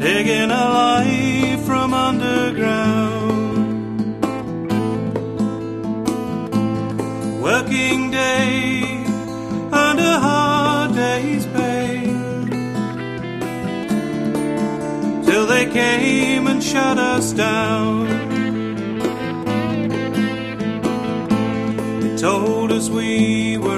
digging a life from underground. Working day under hard days pay, till they came and shut us down. They told us we were